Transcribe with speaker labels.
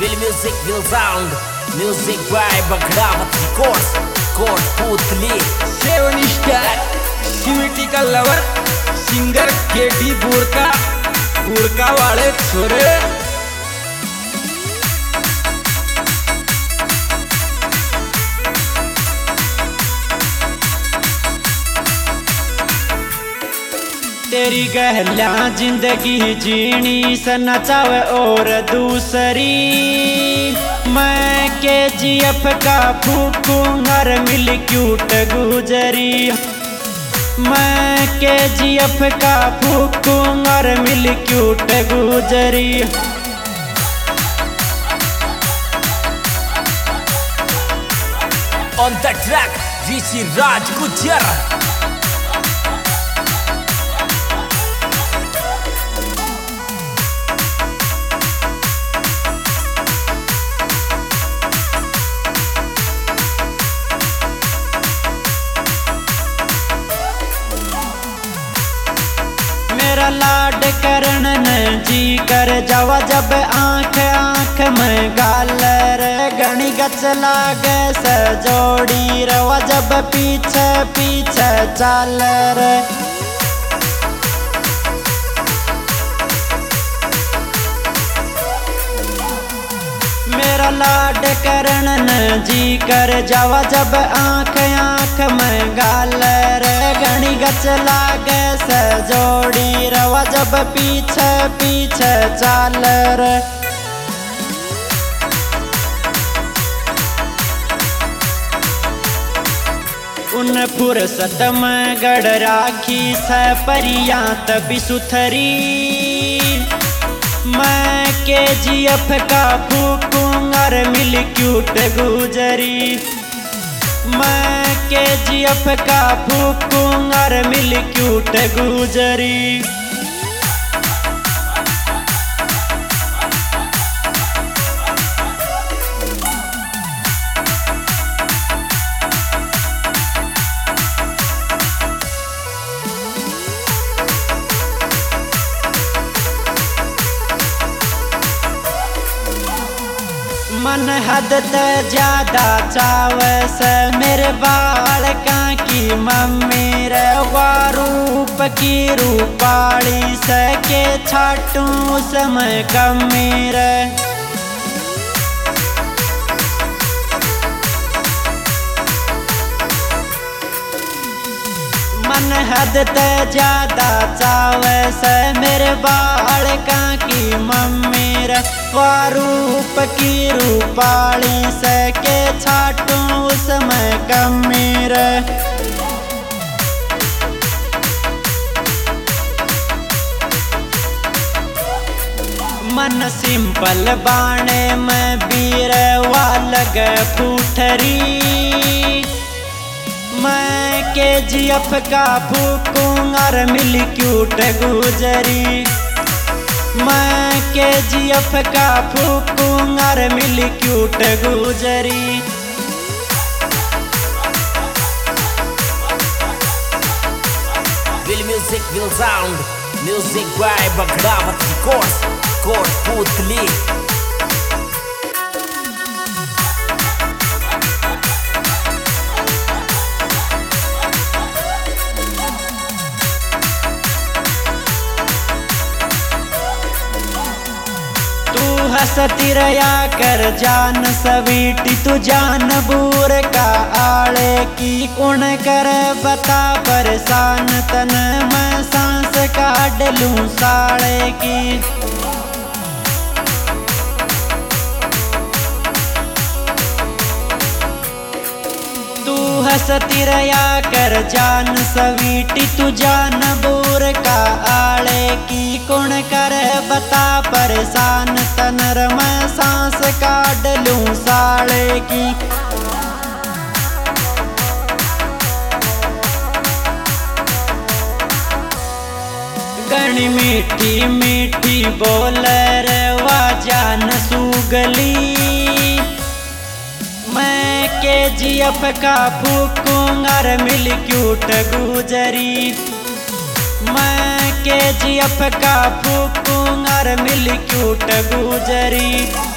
Speaker 1: Will music will sound. Music by Baghdad Records. Kotputli
Speaker 2: seven star सिविटी का lover singer केटी बुड़का वाले छोरे। तेरी गहला जिंदगी जीनी से नचावे और दूसरी मैं KGF का फूकूंगा मिल क्यूट गुजरी। मैं KGF का फूकूंगा मिल क्यूट गुजरी।
Speaker 1: On the track Rishi Raj Gujar.
Speaker 2: मेरा लाड करण न जी कर जावा जब आँख आँख में गालर गणी गच लागे से जोड़ी रवा जब पीछे पीछे चालर। मेरा लाड करण न जी कर जावा जब आँख आँख में गालर गणी गच लागे से जोड़ी रवा जब पीछे पीछे चालर। उन फुर्सत में गढ़ राखी से परिया तभी सुथरी। मैं KGF का फूकूंगा मिल क्यूट गुजरी। मैं KGF का फूकूंगा मिल क्यूट गुजरी। मन हद ते ज्यादा चावे से मेरे बाल का की मम्मी रे रूप की रूपाली से के छाटू समय कमी रे। मन हद ते ज्यादा चावे से मेरे बाल का की मम्मी रे रूप की रूपाली से के छाटू उसमें कमी रे। मन सिंपल बाणे में बीर वालग फूठरी। मैं KGF का फूकूंगा मिल क्यूट गुजरी। मैं KGF का फूकूंगा मिल क्यूट गुजरी।
Speaker 1: Will music will sound. Music by Baghdad Records. Kotputli
Speaker 2: हंसती रया कर जान सवीटी तू जान बूर का आले की कौन कर बता परेशान तन मैं सांस काट लूं साड़े की। तू हंसती रया कर जान सवीटी तू जान बूर का आले की कौन कर बता परेशान तनर मैं सांस काट लूं साड़े की। गणी मीठी मीठी बोल रवा जान सुगली। मैं KGF का फूकूंगा मिल क्यूट गुजरी। मैं KGF का फूकूंगा मिल क्यूट गुजरी।